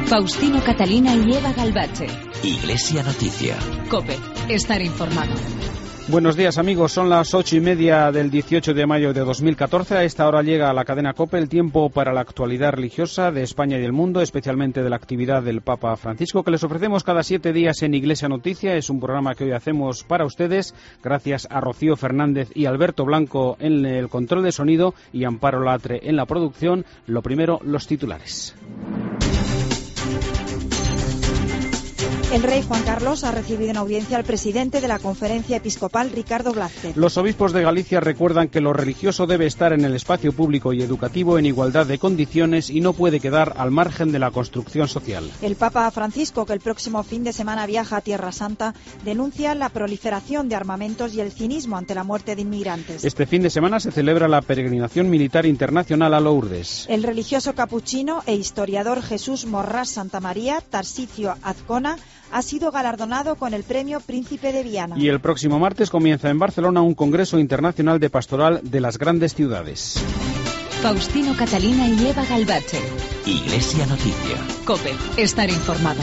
Faustino Catalina y Eva Galbache. Iglesia Noticia. COPE. Estar informado. Buenos días, amigos. Son las 8:30 del 18 de mayo de 2014. A esta hora llega a la cadena COPE el tiempo para la actualidad religiosa de España y del mundo, especialmente de la actividad del Papa Francisco, que les ofrecemos cada 7 días en Iglesia Noticia. Es un programa que hoy hacemos para ustedes, gracias a Rocío Fernández y Alberto Blanco en el control de sonido y Amparo Latre en la producción. Lo primero, los titulares. El rey Juan Carlos ha recibido en audiencia al presidente de la Conferencia Episcopal, Ricardo Blázquez. Los obispos de Galicia recuerdan que lo religioso debe estar en el espacio público y educativo en igualdad de condiciones y no puede quedar al margen de la construcción social. El Papa Francisco, que el próximo fin de semana viaja a Tierra Santa, denuncia la proliferación de armamentos y el cinismo ante la muerte de inmigrantes. Este fin de semana se celebra la peregrinación militar internacional a Lourdes. El religioso capuchino e historiador Jesús Morrás Santamaría, Tarsicio Azcona, ha sido galardonado con el premio Príncipe de Viana. Y el próximo martes comienza en Barcelona un congreso internacional de pastoral de las grandes ciudades. Faustino Catalina y Eva Galbache. Iglesia Noticia. COPE. Estar informado.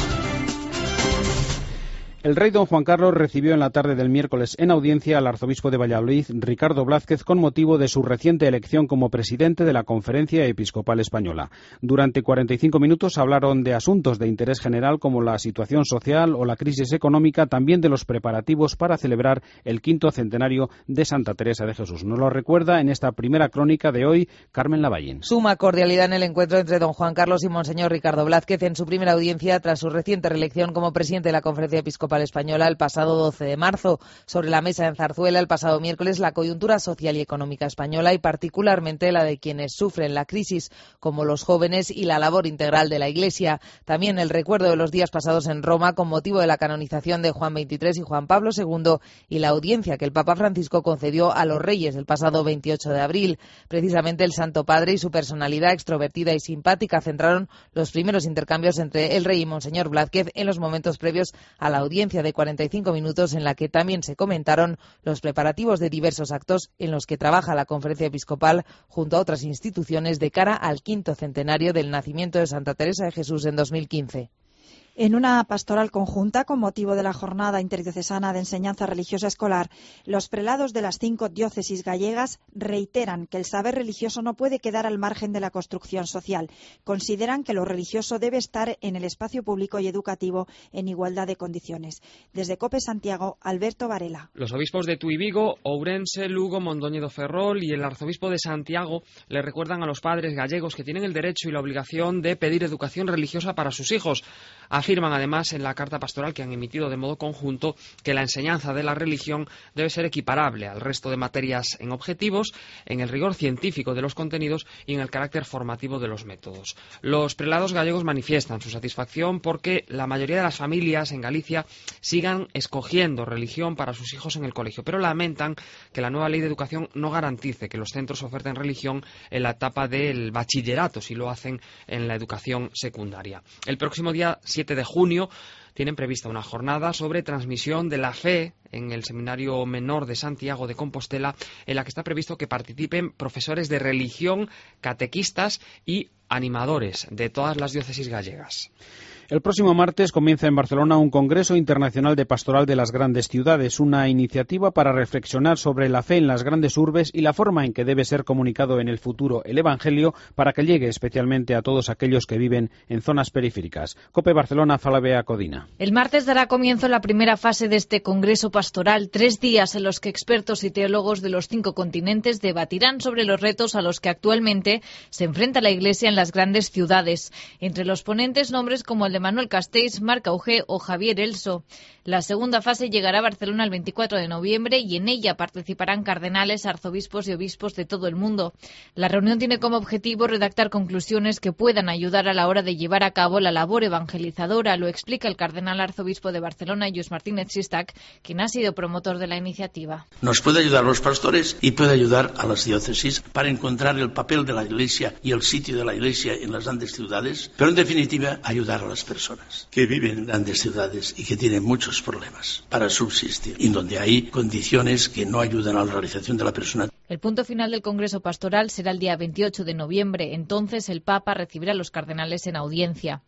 El rey don Juan Carlos recibió en la tarde del miércoles en audiencia al arzobispo de Valladolid, Ricardo Blázquez, con motivo de su reciente elección como presidente de la Conferencia Episcopal Española. Durante 45 minutos hablaron de asuntos de interés general como la situación social o la crisis económica, también de los preparativos para celebrar el 5º centenario de Santa Teresa de Jesús. Nos lo recuerda en esta primera crónica de hoy Carmen Lavallén. Suma cordialidad en el encuentro entre don Juan Carlos y monseñor Ricardo Blázquez en su primera audiencia tras su reciente reelección como presidente de la Conferencia Episcopal Española el pasado 12 de marzo. Sobre la mesa en Zarzuela el pasado miércoles la coyuntura social y económica española y particularmente la de quienes sufren la crisis, como los jóvenes, y la labor integral de la Iglesia. También el recuerdo de los días pasados en Roma con motivo de la canonización de Juan XXIII y Juan Pablo II y la audiencia que el Papa Francisco concedió a los reyes el pasado 28 de abril. Precisamente el Santo Padre y su personalidad extrovertida y simpática centraron los primeros intercambios entre el rey y monseñor Blázquez en los momentos previos a la audiencia de 45 minutos en la que también se comentaron los preparativos de diversos actos en los que trabaja la Conferencia Episcopal junto a otras instituciones de cara al 5º centenario del nacimiento de Santa Teresa de Jesús en 2015. En una pastoral conjunta con motivo de la Jornada Interdiocesana de Enseñanza Religiosa Escolar, los prelados de las 5 diócesis gallegas reiteran que el saber religioso no puede quedar al margen de la construcción social. Consideran que lo religioso debe estar en el espacio público y educativo en igualdad de condiciones. Desde COPE Santiago, Alberto Varela. Los obispos de Tui Vigo, Ourense, Lugo, Mondoñedo Ferrol y el arzobispo de Santiago le recuerdan a los padres gallegos que tienen el derecho y la obligación de pedir educación religiosa para sus hijos. Afirman además en la carta pastoral que han emitido de modo conjunto que la enseñanza de la religión debe ser equiparable al resto de materias en objetivos, en el rigor científico de los contenidos y en el carácter formativo de los métodos. Los prelados gallegos manifiestan su satisfacción porque la mayoría de las familias en Galicia sigan escogiendo religión para sus hijos en el colegio, pero lamentan que la nueva ley de educación no garantice que los centros oferten religión en la etapa del bachillerato si lo hacen en la educación secundaria. El próximo día 7 de junio tienen prevista una jornada sobre transmisión de la fe en el Seminario Menor de Santiago de Compostela, en la que está previsto que participen profesores de religión, catequistas y animadores de todas las diócesis gallegas. El próximo martes comienza en Barcelona un Congreso Internacional de Pastoral de las Grandes Ciudades, una iniciativa para reflexionar sobre la fe en las grandes urbes y la forma en que debe ser comunicado en el futuro el Evangelio para que llegue especialmente a todos aquellos que viven en zonas periféricas. COPE Barcelona, Falabea Codina. El martes dará comienzo la primera fase de este Congreso Pastoral, 3 días en los que expertos y teólogos de los 5 continentes debatirán sobre los retos a los que actualmente se enfrenta la Iglesia en las grandes ciudades. Entre los ponentes, nombres como el de Manuel Castells, Marc Augé o Javier Elso. La segunda fase llegará a Barcelona el 24 de noviembre y en ella participarán cardenales, arzobispos y obispos de todo el mundo. La reunión tiene como objetivo redactar conclusiones que puedan ayudar a la hora de llevar a cabo la labor evangelizadora, lo explica el cardenal arzobispo de Barcelona, Lluís Martínez Sistac, quien ha sido promotor de la iniciativa. Nos puede ayudar a los pastores y puede ayudar a las diócesis para encontrar el papel de la Iglesia y el sitio de la Iglesia en las grandes ciudades, pero en definitiva ayudar a las personas que viven en grandes ciudades y que tienen muchos problemas para subsistir y donde hay condiciones que no ayudan a la realización de la persona. El punto final del Congreso Pastoral será el día 28 de noviembre. Entonces el Papa recibirá a los cardenales en audiencia.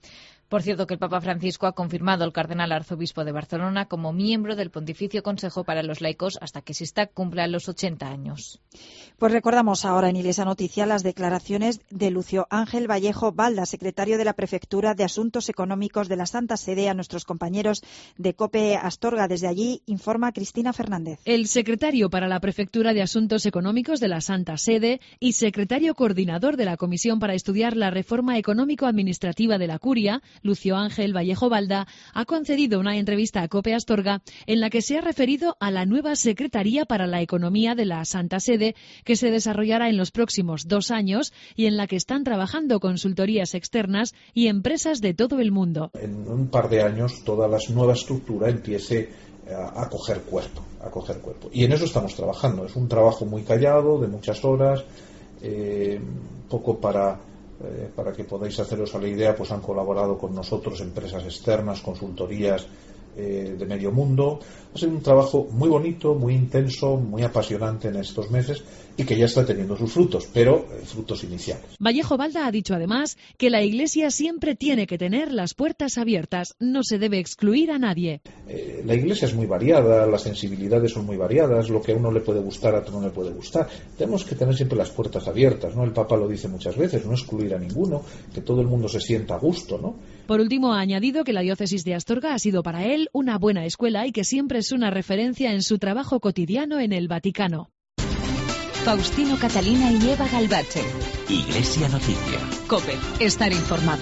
Por cierto, que el Papa Francisco ha confirmado al cardenal arzobispo de Barcelona como miembro del Pontificio Consejo para los Laicos hasta que Sixta cumpla los 80 años. Pues recordamos ahora en Iglesia Noticia las declaraciones de Lucio Ángel Vallejo Balda, secretario de la Prefectura de Asuntos Económicos de la Santa Sede, a nuestros compañeros de COPE Astorga. Desde allí informa Cristina Fernández. El secretario para la Prefectura de Asuntos Económicos de la Santa Sede y secretario coordinador de la Comisión para estudiar la reforma económico-administrativa de la Curia, Lucio Ángel Vallejo Balda, ha concedido una entrevista a COPE Astorga en la que se ha referido a la nueva Secretaría para la Economía de la Santa Sede que se desarrollará en los próximos 2 años y en la que están trabajando consultorías externas y empresas de todo el mundo. En un par de años toda la nueva estructura empiece a coger cuerpo. Y en eso estamos trabajando. Es un trabajo muy callado, de muchas horas, poco para que podáis haceros a la idea, pues han colaborado con nosotros empresas externas, consultorías de medio mundo. Ha sido un trabajo muy bonito, muy intenso, muy apasionante en estos meses y que ya está teniendo sus frutos, pero frutos iniciales. Vallejo Balda ha dicho además que la Iglesia siempre tiene que tener las puertas abiertas, no se debe excluir a nadie. La Iglesia es muy variada, las sensibilidades son muy variadas, lo que a uno le puede gustar, a otro no le puede gustar. Tenemos que tener siempre las puertas abiertas, ¿no? El Papa lo dice muchas veces, no excluir a ninguno, que todo el mundo se sienta a gusto, ¿no? Por último, ha añadido que la diócesis de Astorga ha sido para él una buena escuela y que siempre es una referencia en su trabajo cotidiano en el Vaticano. Faustino Catalina y Eva Galbache. Iglesia Noticia. COPE. Estar informado.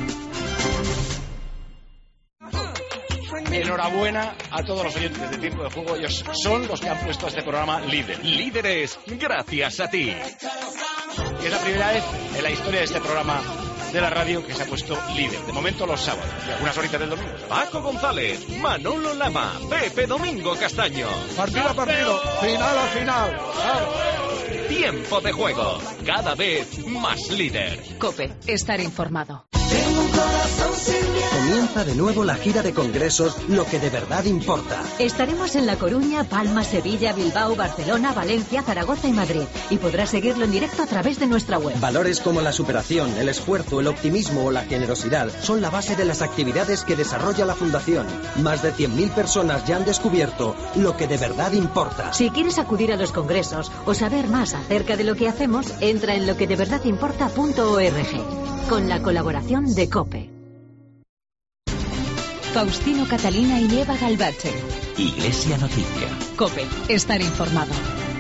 Enhorabuena a todos los oyentes de Tiempo de Juego. Ellos son los que han puesto este programa líder. Líderes, gracias a ti. Y es la primera vez en la historia de este programa de la radio que se ha puesto líder. De momento los sábados y algunas horitas del domingo. Paco González, Manolo Lama, Pepe Domingo Castaño. Partido a partido, final a final. Tiempo de Juego, cada vez más líder. COPE. Estar informado. Comienza de nuevo la gira de congresos Lo que de verdad importa. Estaremos en La Coruña, Palma, Sevilla, Bilbao, Barcelona, Valencia, Zaragoza y Madrid. Y podrás seguirlo en directo a través de nuestra web. Valores como la superación, el esfuerzo, el optimismo o la generosidad son la base de las actividades que desarrolla la Fundación. Más de 100.000 personas ya han descubierto lo que de verdad importa. Si quieres acudir a los congresos o saber más acerca de lo que hacemos, entra en loquedeverdadimporta.org. Con la colaboración de COPE. Faustino Catalina y Eva Galbache. Iglesia Noticia. COPE. Estar informado.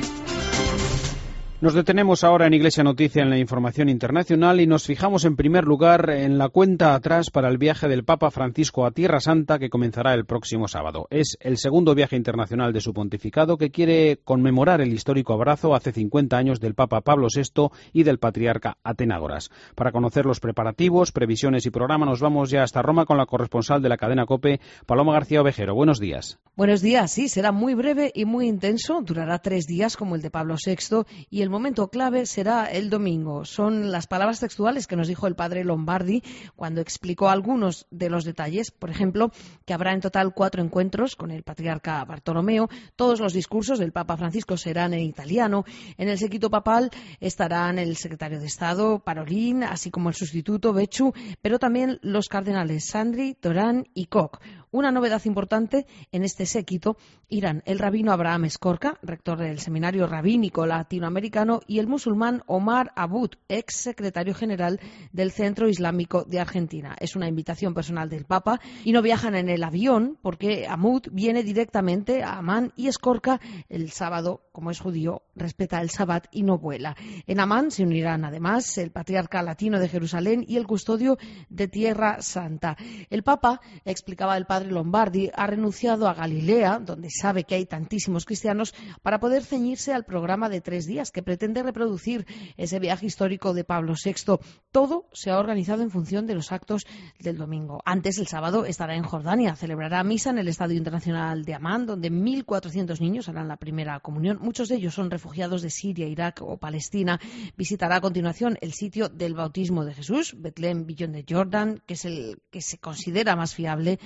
Nos detenemos ahora en Iglesia Noticia en la información internacional y nos fijamos en primer lugar en la cuenta atrás para el viaje del Papa Francisco a Tierra Santa que comenzará el próximo sábado. Es el segundo viaje internacional de su pontificado que quiere conmemorar el histórico abrazo hace 50 años del Papa Pablo VI y del patriarca Atenágoras. Para conocer los preparativos, previsiones y programa nos vamos ya hasta Roma con la corresponsal de la cadena COPE, Paloma García Ovejero. Buenos días. Buenos días, sí, será muy breve y muy intenso, durará 3 días como el de Pablo VI y el momento clave será el domingo. Son las palabras textuales que nos dijo el padre Lombardi cuando explicó algunos de los detalles. Por ejemplo, que habrá en total 4 encuentros con el patriarca Bartolomeo. Todos los discursos del Papa Francisco serán en italiano. En el séquito papal estarán el secretario de Estado, Parolin, así como el sustituto, Becciu, pero también los cardenales Sandri, Torán y Koch. Una novedad importante en este séquito irán el rabino Abraham Escorca, rector del Seminario Rabínico Latinoamericano, y el musulmán Omar Abud, ex secretario general del Centro Islámico de Argentina. Es una invitación personal del Papa y no viajan en el avión porque Abud viene directamente a Amán y Escorca el sábado, como es judío, respeta el Sabbat y no vuela. En Amán se unirán además el patriarca latino de Jerusalén y el custodio de Tierra Santa. El Papa, explicaba el padre Lombardi, ha renunciado a Galilea, donde sabe que hay tantísimos cristianos, para poder ceñirse al programa de 3 días que pretende reproducir ese viaje histórico de Pablo VI. Todo se ha organizado en función de los actos del domingo. Antes, el sábado, estará en Jordania, celebrará misa en el Estadio Internacional de Amán, donde 1.400 niños harán la primera comunión. Muchos de ellos son refugiados de Siria, Irak o Palestina. Visitará a continuación el sitio del bautismo de Jesús, Betlén, Billón de Jordán, que es el que se considera más fiable, según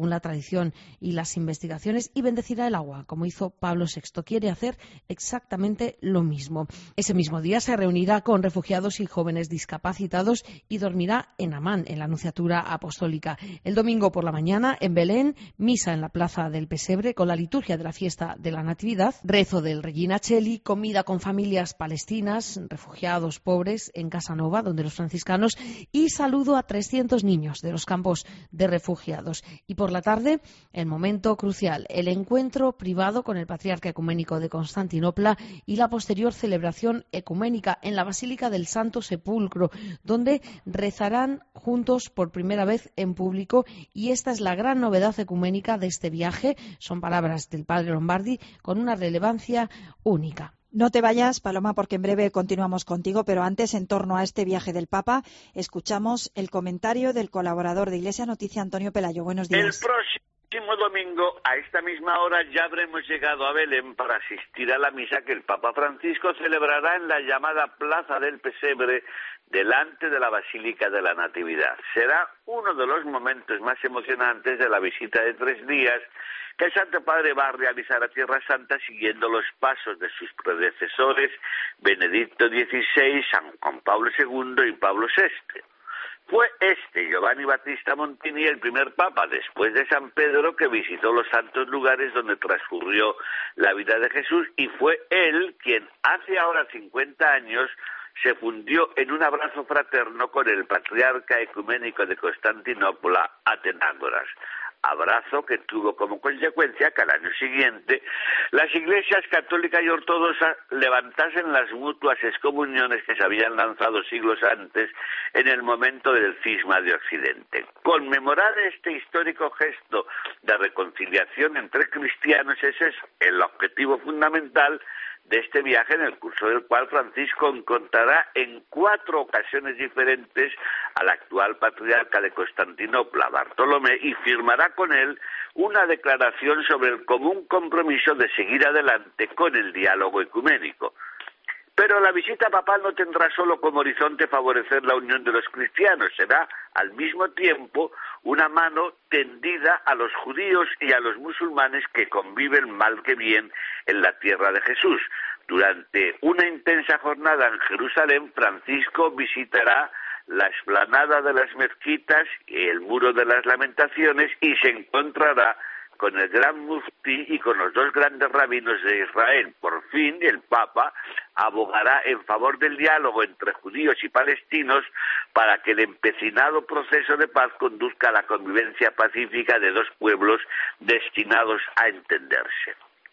según la tradición y las investigaciones, y bendecirá el agua, como hizo Pablo VI. Quiere hacer exactamente lo mismo. Ese mismo día se reunirá con refugiados y jóvenes discapacitados y dormirá en Amán, en la Nunciatura Apostólica. El domingo por la mañana, en Belén, misa en la Plaza del Pesebre con la liturgia de la fiesta de la Natividad, rezo del Regina Coeli, comida con familias palestinas, refugiados pobres en Casanova, donde los franciscanos, y saludo a 300 niños de los campos de refugiados. Y por la tarde, el momento crucial, el encuentro privado con el Patriarca Ecuménico de Constantinopla y la posterior celebración ecuménica en la Basílica del Santo Sepulcro, donde rezarán juntos por primera vez en público, y esta es la gran novedad ecuménica de este viaje. Son palabras del padre Lombardi con una relevancia única. No te vayas, Paloma, porque en breve continuamos contigo, pero antes, en torno a este viaje del Papa, escuchamos el comentario del colaborador de Iglesia Noticia, Antonio Pelayo. Buenos días. El próximo domingo, a esta misma hora, ya habremos llegado a Belén para asistir a la misa que el Papa Francisco celebrará en la llamada Plaza del Pesebre, delante de la Basílica de la Natividad. Será uno de los momentos más emocionantes de la visita de 3 días que el Santo Padre va a realizar a Tierra Santa siguiendo los pasos de sus predecesores Benedicto XVI, San Juan Pablo II y Pablo VI. Fue Giovanni Battista Montini, el primer papa después de San Pedro, que visitó los santos lugares donde transcurrió la vida de Jesús, y fue él quien hace ahora 50 años se fundió en un abrazo fraterno con el patriarca ecuménico de Constantinopla, Atenágoras. Abrazo que tuvo como consecuencia que al año siguiente las iglesias católica y ortodoxa levantasen las mutuas excomuniones que se habían lanzado siglos antes en el momento del cisma de Occidente. Conmemorar este histórico gesto de reconciliación entre cristianos, ese es el objetivo fundamental de este viaje, en el curso del cual Francisco encontrará en 4 ocasiones diferentes al actual patriarca de Constantinopla, Bartolomé, y firmará con él una declaración sobre el común compromiso de seguir adelante con el diálogo ecuménico. Pero la visita papal no tendrá solo como horizonte favorecer la unión de los cristianos, será al mismo tiempo una mano tendida a los judíos y a los musulmanes que conviven mal que bien en la tierra de Jesús. Durante una intensa jornada en Jerusalén, Francisco visitará la explanada de las mezquitas y el muro de las lamentaciones y se encontrará con el gran muftí y con los 2 grandes rabinos de Israel. Por fin, el Papa abogará en favor del diálogo entre judíos y palestinos para que el empecinado proceso de paz conduzca a la convivencia pacífica de 2 pueblos destinados a entenderse.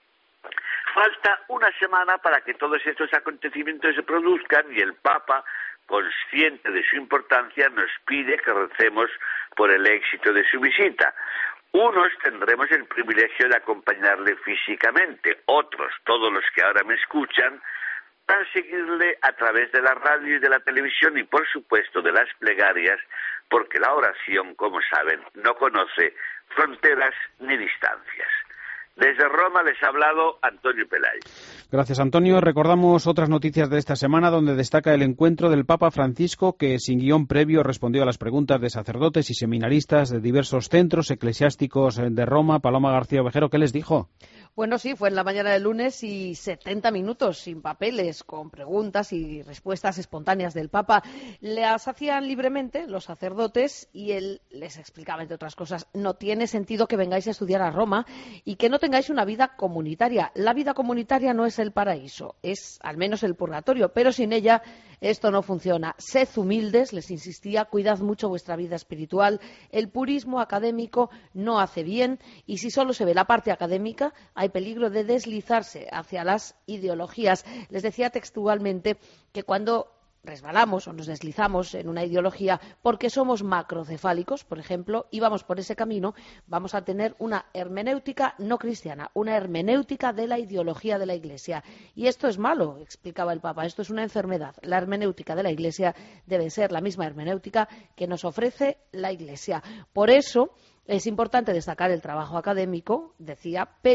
Falta una semana para que todos estos acontecimientos se produzcan y el Papa, consciente de su importancia, nos pide que recemos por el éxito de su visita. Unos tendremos el privilegio de acompañarle físicamente, otros, todos los que ahora me escuchan, van a seguirle a través de la radio y de la televisión y, por supuesto, de las plegarias, porque la oración, como saben, no conoce fronteras ni distancias. Desde Roma les ha hablado Antonio Pelayo. Gracias, Antonio. Recordamos otras noticias de esta semana, donde destaca el encuentro del Papa Francisco, que sin guión previo respondió a las preguntas de sacerdotes y seminaristas de diversos centros eclesiásticos de Roma. Paloma García Ovejero, ¿qué les dijo? Bueno, sí, fue en la mañana del lunes y 70 minutos sin papeles, con preguntas y respuestas espontáneas del Papa. Las hacían libremente los sacerdotes y él les explicaba, entre otras cosas, no tiene sentido que vengáis a estudiar a Roma y que no tengáis una vida comunitaria. La vida comunitaria no es el paraíso, es al menos el purgatorio, pero sin ella esto no funciona. Sed humildes, les insistía, cuidad mucho vuestra vida espiritual. El purismo académico no hace bien y si solo se ve la parte académica, hay peligro de deslizarse hacia las ideologías. Les decía textualmente que cuando resbalamos o nos deslizamos en una ideología porque somos macrocefálicos, por ejemplo, y vamos por ese camino, vamos a tener una hermenéutica no cristiana, una hermenéutica de la ideología de la Iglesia. Y esto es malo, explicaba el Papa, esto es una enfermedad. La hermenéutica de la Iglesia debe ser la misma hermenéutica que nos ofrece la Iglesia. Por eso es importante destacar el trabajo académico, decía, pero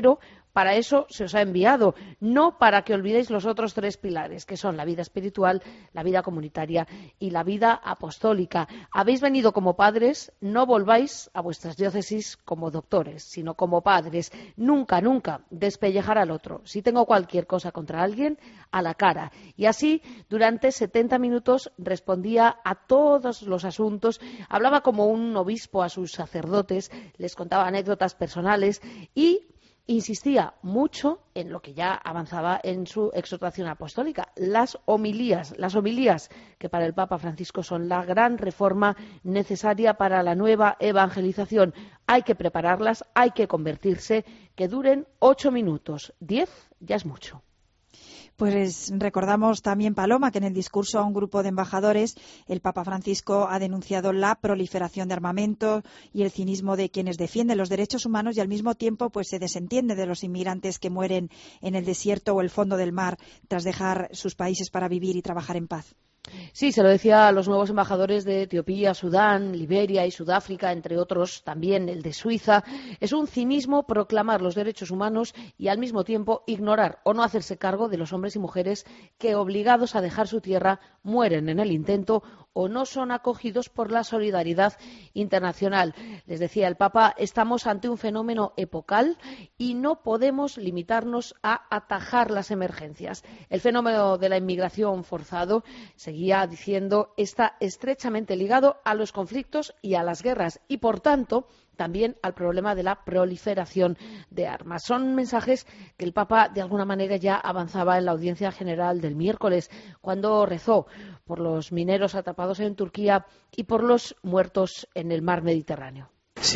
Para eso se os ha enviado, no para que olvidéis los otros 3 pilares, que son la vida espiritual, la vida comunitaria y la vida apostólica. Habéis venido como padres, no volváis a vuestras diócesis como doctores, sino como padres. Nunca, nunca despellejar al otro. Si tengo cualquier cosa contra alguien, a la cara. Y así, durante 70 minutos, respondía a todos los asuntos, hablaba como un obispo a sus sacerdotes, les contaba anécdotas personales y insistía mucho en lo que ya avanzaba en su exhortación apostólica, las homilías, que para el Papa Francisco son la gran reforma necesaria para la nueva evangelización. Hay que prepararlas, hay que convertirse, que duren 8 minutos, 10 ya es mucho. Pues recordamos también, Paloma, que en el discurso a un grupo de embajadores el Papa Francisco ha denunciado la proliferación de armamento y el cinismo de quienes defienden los derechos humanos y al mismo tiempo pues se desentiende de los inmigrantes que mueren en el desierto o el fondo del mar tras dejar sus países para vivir y trabajar en paz. Sí, se lo decía a los nuevos embajadores de Etiopía, Sudán, Liberia y Sudáfrica, entre otros, también el de Suiza. Es un cinismo proclamar los derechos humanos y al mismo tiempo ignorar o no hacerse cargo de los hombres y mujeres que, obligados a dejar su tierra, mueren en el intento o no son acogidos por la solidaridad internacional. Les decía el Papa, estamos ante un fenómeno epocal y no podemos limitarnos a atajar las emergencias. El fenómeno de la inmigración forzado, seguía diciendo, está estrechamente ligado a los conflictos y a las guerras y, por tanto, también al problema de la proliferación de armas. Son mensajes que el Papa, de alguna manera, ya avanzaba en la audiencia general del miércoles, cuando rezó por los mineros atrapados en Turquía y por los muertos en el mar Mediterráneo.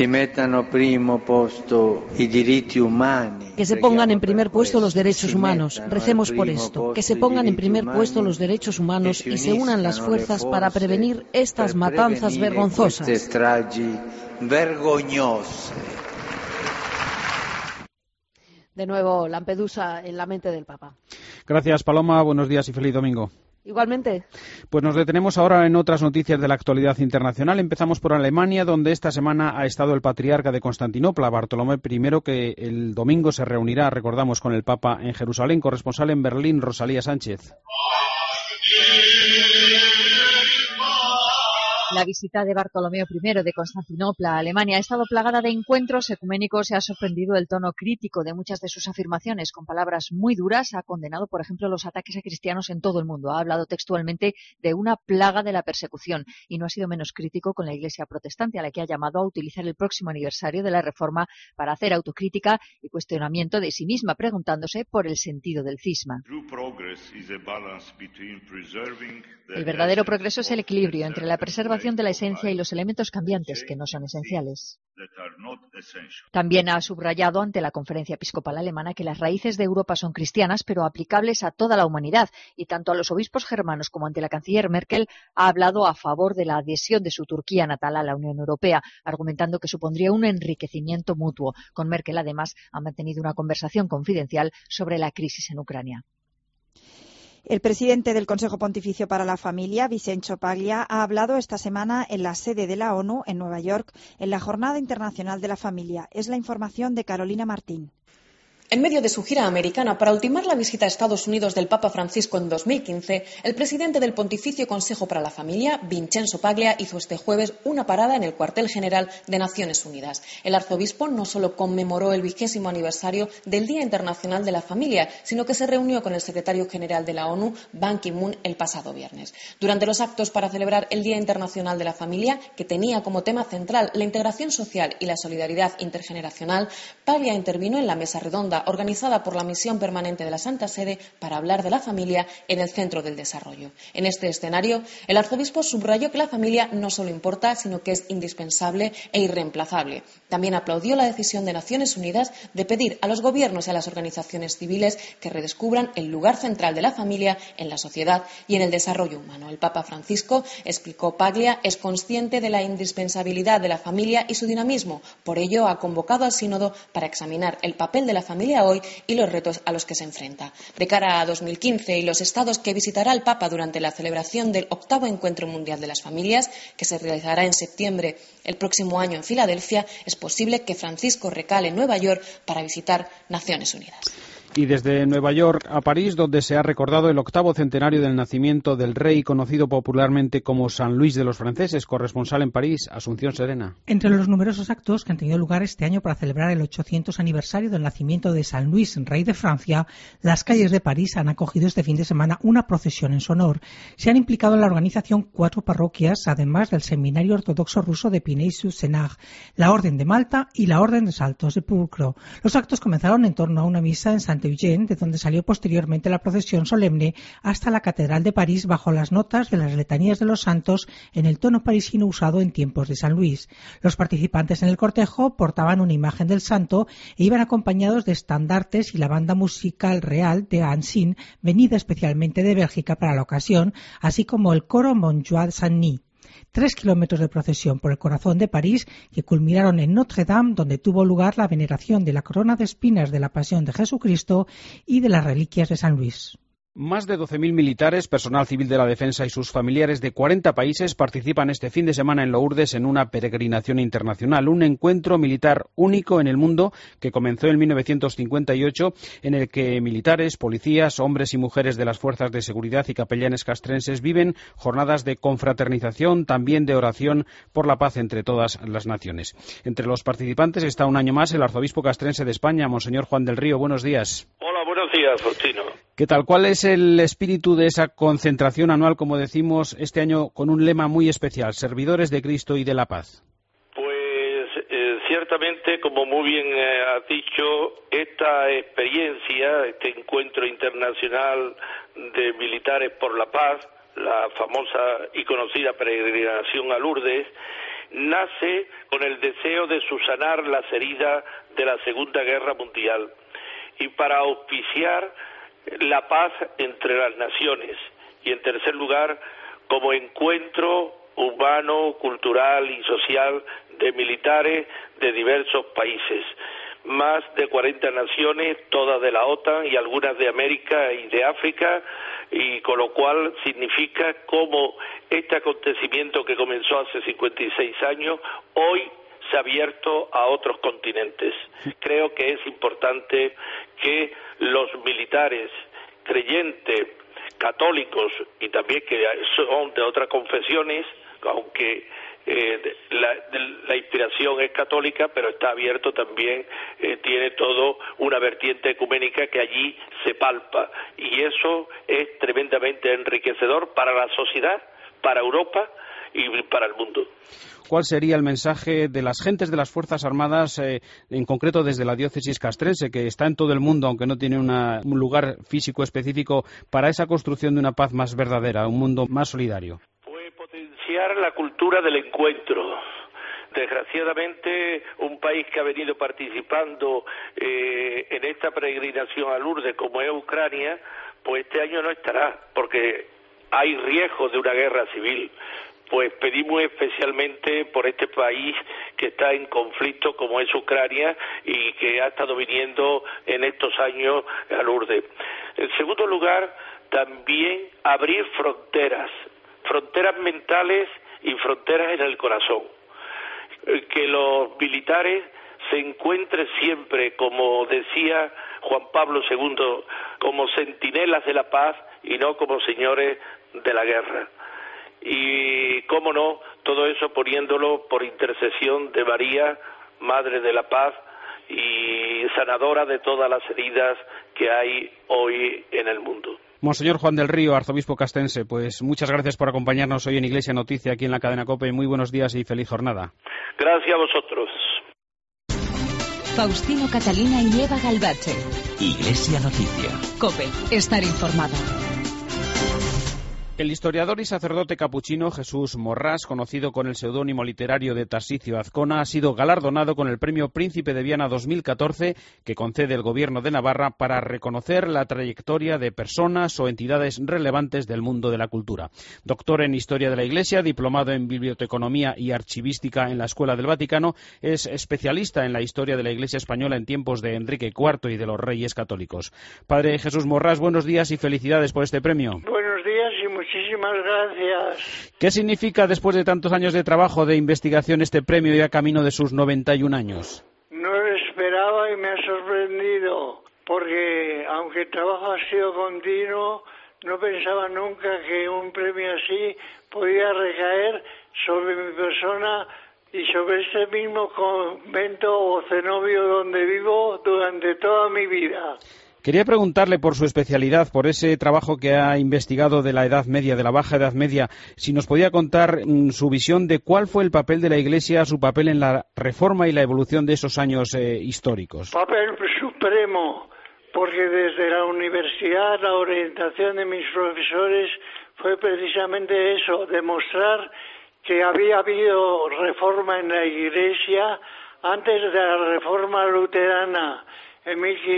Que se pongan en primer puesto los derechos humanos. Recemos por esto. Que se pongan en primer puesto los derechos humanos y se unan las fuerzas para prevenir estas matanzas vergonzosas. De nuevo, Lampedusa en la mente del Papa. Gracias, Paloma. Buenos días y feliz domingo. Igualmente. Pues nos detenemos ahora en otras noticias de la actualidad internacional. Empezamos por Alemania, donde esta semana ha estado el patriarca de Constantinopla, Bartolomé I, que el domingo se reunirá, recordamos, con el Papa en Jerusalén. Corresponsal en Berlín, Rosalía Sánchez. La visita de Bartolomeo I de Constantinopla a Alemania ha estado plagada de encuentros ecuménicos y ha sorprendido el tono crítico de muchas de sus afirmaciones. Con palabras muy duras ha condenado, por ejemplo, los ataques a cristianos en todo el mundo. Ha hablado textualmente de una plaga de la persecución y no ha sido menos crítico con la Iglesia protestante, a la que ha llamado a utilizar el próximo aniversario de la Reforma para hacer autocrítica y cuestionamiento de sí misma, preguntándose por el sentido del cisma. El verdadero progreso es el equilibrio entre la preservación de la esencia y los elementos cambiantes que no son esenciales. También ha subrayado ante la Conferencia Episcopal Alemana que las raíces de Europa son cristianas, pero aplicables a toda la humanidad, y tanto a los obispos germanos como ante la canciller Merkel ha hablado a favor de la adhesión de su Turquía natal a la Unión Europea, argumentando que supondría un enriquecimiento mutuo. Con Merkel, además, ha mantenido una conversación confidencial sobre la crisis en Ucrania. El presidente del Consejo Pontificio para la Familia, Vincenzo Paglia, ha hablado esta semana en la sede de la ONU en Nueva York en la Jornada Internacional de la Familia. Es la información de Carolina Martín. En medio de su gira americana para ultimar la visita a Estados Unidos del Papa Francisco en 2015, el presidente del Pontificio Consejo para la Familia, Vincenzo Paglia, hizo este jueves una parada en el cuartel general de Naciones Unidas. El arzobispo no solo conmemoró el 20º aniversario del Día Internacional de la Familia, sino que se reunió con el secretario general de la ONU, Ban Ki-moon, el pasado viernes. Durante los actos para celebrar el Día Internacional de la Familia, que tenía como tema central la integración social y la solidaridad intergeneracional, Paglia intervino en la mesa redonda organizada por la Misión Permanente de la Santa Sede para hablar de la familia en el centro del desarrollo. En este escenario, el arzobispo subrayó que la familia no solo importa, sino que es indispensable e irreemplazable. También aplaudió la decisión de Naciones Unidas de pedir a los gobiernos y a las organizaciones civiles que redescubran el lugar central de la familia en la sociedad y en el desarrollo humano. El Papa Francisco, explicó Paglia, es consciente de la indispensabilidad de la familia y su dinamismo. Por ello, ha convocado al sínodo para examinar el papel de la familia familia hoy y los retos a los que se enfrenta. De cara a 2015 y los estados que visitará el Papa durante la celebración del 8º Encuentro Mundial de las Familias, que se realizará en septiembre el próximo año en Filadelfia, es posible que Francisco recale en Nueva York para visitar Naciones Unidas. Y desde Nueva York a París, donde se ha recordado el 8º centenario del nacimiento del rey, conocido popularmente como San Luis de los franceses. Corresponsal en París, Asunción Serena. Entre los numerosos actos que han tenido lugar este año para celebrar el 800 aniversario del nacimiento de San Luis, rey de Francia, las calles de París han acogido este fin de semana una procesión en su honor. Se han implicado en la organización 4 parroquias, además del Seminario Ortodoxo Ruso de Piney-sur-Seine, la Orden de Malta y la Orden de Salto Sepulcro. Los actos comenzaron en torno a una misa en Saint Eugene, de donde salió posteriormente la procesión solemne hasta la Catedral de París bajo las notas de las letanías de los santos en el tono parisino usado en tiempos de San Luis. Los participantes en el cortejo portaban una imagen del santo e iban acompañados de estandartes y la banda musical real de Ansin, venida especialmente de Bélgica para la ocasión, así como el coro Montjoie de Saint-Denis. 3 kilómetros de procesión por el corazón de París que culminaron en Notre-Dame, donde tuvo lugar la veneración de la corona de espinas de la Pasión de Jesucristo y de las reliquias de San Luis. Más de 12.000 militares, personal civil de la defensa y sus familiares de 40 países participan este fin de semana en Lourdes en una peregrinación internacional, un encuentro militar único en el mundo que comenzó en 1958, en el que militares, policías, hombres y mujeres de las fuerzas de seguridad y capellanes castrenses viven jornadas de confraternización, también de oración por la paz entre todas las naciones. Entre los participantes está un año más el arzobispo castrense de España, Monseñor Juan del Río. Buenos días. Hola, buenos días, Faustino. ¿Qué tal? ¿Cuál es el espíritu de esa concentración anual, como decimos, este año con un lema muy especial, servidores de Cristo y de la paz? Pues ciertamente, como muy bien has dicho, esta experiencia, este encuentro internacional de militares por la paz, la famosa y conocida peregrinación a Lourdes, nace con el deseo de subsanar las heridas de la Segunda Guerra Mundial y para auspiciar la paz entre las naciones y, en tercer lugar, como encuentro humano, cultural y social de militares de diversos países. Más de 40 naciones, todas de la OTAN y algunas de América y de África, y con lo cual significa cómo este acontecimiento que comenzó hace 56 años, hoy se ha abierto a otros continentes. Creo que es importante que los militares creyentes, católicos y también que son de otras confesiones, aunque la inspiración es católica, pero está abierto también, tiene todo una vertiente ecuménica que allí se palpa, y eso es tremendamente enriquecedor para la sociedad, para Europa y para el mundo. ¿Cuál sería el mensaje de las gentes de las Fuerzas Armadas, en concreto desde la diócesis castrense, que está en todo el mundo, aunque no tiene un lugar físico específico, para esa construcción de una paz más verdadera, un mundo más solidario? Pues potenciar la cultura del encuentro. Desgraciadamente, un país que ha venido participando en esta peregrinación a Lourdes, como es Ucrania, pues este año no estará, porque hay riesgo de una guerra civil. Pues pedimos especialmente por este país que está en conflicto como es Ucrania y que ha estado viniendo en estos años a Lourdes. En segundo lugar, también abrir fronteras mentales y fronteras en el corazón. Que los militares se encuentren siempre, como decía Juan Pablo II, como centinelas de la paz y no como señores de la guerra. Y, cómo no, todo eso poniéndolo por intercesión de María, Madre de la Paz y sanadora de todas las heridas que hay hoy en el mundo. Monseñor Juan del Río, arzobispo castrense, pues muchas gracias por acompañarnos hoy en Iglesia Noticia, aquí en la cadena COPE. Muy buenos días y feliz jornada. Gracias a vosotros. Faustino Catalina y Eva Galbache. Iglesia Noticia. COPE, estar informado. El historiador y sacerdote capuchino Jesús Morrás, conocido con el seudónimo literario de Tarsicio Azcona, ha sido galardonado con el Premio Príncipe de Viana 2014 que concede el Gobierno de Navarra para reconocer la trayectoria de personas o entidades relevantes del mundo de la cultura. Doctor en Historia de la Iglesia, diplomado en Biblioteconomía y Archivística en la Escuela del Vaticano, es especialista en la historia de la Iglesia española en tiempos de Enrique IV y de los Reyes Católicos. Padre Jesús Morrás, buenos días y felicidades por este premio. Buenos días y muchísimas gracias. ¿Qué significa después de tantos años de trabajo de investigación este premio ya camino de sus 91 años? No lo esperaba y me ha sorprendido, porque aunque el trabajo ha sido continuo, no pensaba nunca que un premio así podía recaer sobre mi persona y sobre este mismo convento o cenobio donde vivo durante toda mi vida. Quería preguntarle por su especialidad, por ese trabajo que ha investigado de la Edad Media, de la Baja Edad Media, si nos podía contar su visión de cuál fue el papel de la Iglesia, su papel en la reforma y la evolución de esos años históricos. Papel supremo, porque desde la universidad la orientación de mis profesores fue precisamente eso, demostrar que había habido reforma en la Iglesia antes de la reforma luterana, en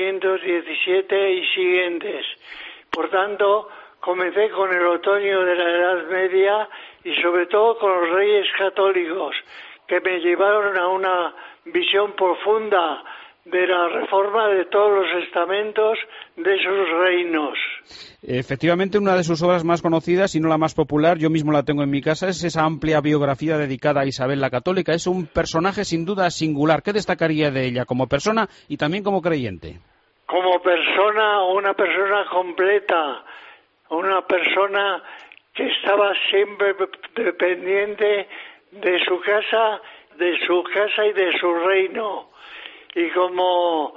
1517 y siguientes. Por tanto, comencé con el otoño de la Edad Media y sobre todo con los Reyes Católicos, que me llevaron a una visión profunda de la reforma de todos los estamentos de esos reinos. Efectivamente, una de sus obras más conocidas, y no la más popular, yo mismo la tengo en mi casa, es esa amplia biografía dedicada a Isabel la Católica. Es un personaje sin duda singular. ¿Qué destacaría de ella como persona y también como creyente? Como persona, una persona completa, una persona que estaba siempre dependiente de su casa y de su reino. Y como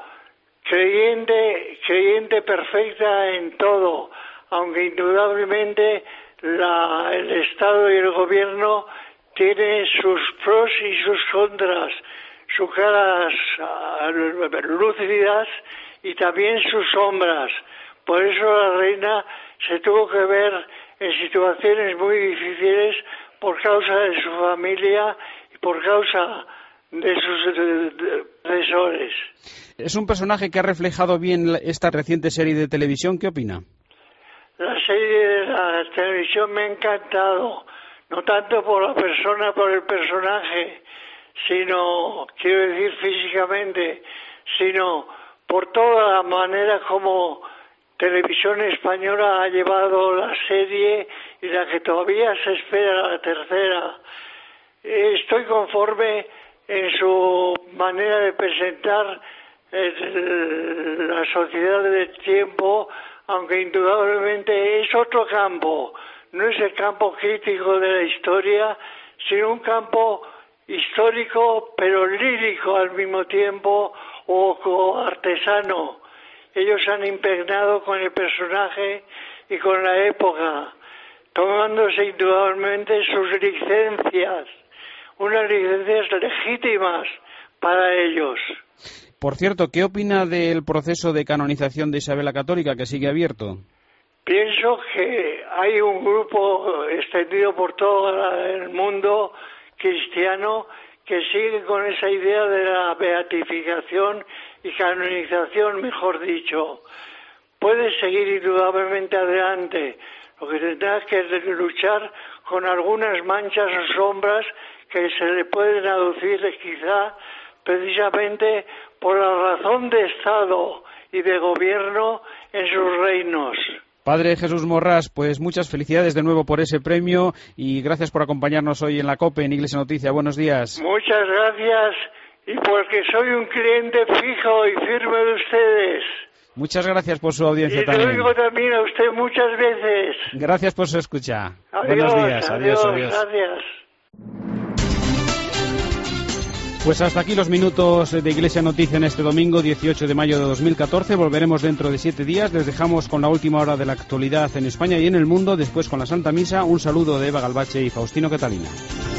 creyente perfecta en todo, aunque indudablemente el Estado y el Gobierno tienen sus pros y sus contras, sus caras lúcidas y también sus sombras. Por eso la reina se tuvo que ver en situaciones muy difíciles por causa de su familia y por causa de sus asesores. Es un personaje que ha reflejado bien esta reciente serie de televisión. ¿Qué opina? La serie de la televisión me ha encantado, no tanto por la persona, por el personaje, sino, quiero decir físicamente, sino por toda la manera como Televisión Española ha llevado la serie y la que todavía se espera la tercera. Estoy conforme en su manera de presentar la sociedad del tiempo, aunque indudablemente es otro campo, no es el campo crítico de la historia, sino un campo histórico pero lírico al mismo tiempo o artesano. Ellos han impregnado con el personaje y con la época, tomándose indudablemente sus licencias, unas licencias legítimas para ellos. Por cierto, ¿qué opina del proceso de canonización de Isabel la Católica, que sigue abierto? Pienso que hay un grupo extendido por todo el mundo cristiano que sigue con esa idea de la beatificación y canonización, mejor dicho. Puede seguir indudablemente adelante, lo que tendrá que luchar con algunas manchas o sombras que se le pueden aducir quizá precisamente por la razón de Estado y de gobierno en sus reinos. Padre Jesús Morrás, pues muchas felicidades de nuevo por ese premio y gracias por acompañarnos hoy en la COPE, en Iglesia Noticia. Buenos días. Muchas gracias y porque soy un cliente fijo y firme de ustedes. Muchas gracias por su audiencia también. Y lo digo también a usted muchas veces. Gracias por su escucha. Adiós, buenos días. Adiós. Gracias. Pues hasta aquí los minutos de Iglesia Noticia en este domingo 18 de mayo de 2014. Volveremos dentro de 7 días. Les dejamos con la última hora de la actualidad en España y en el mundo. Después con la Santa Misa. Un saludo de Eva Galbache y Faustino Catalina.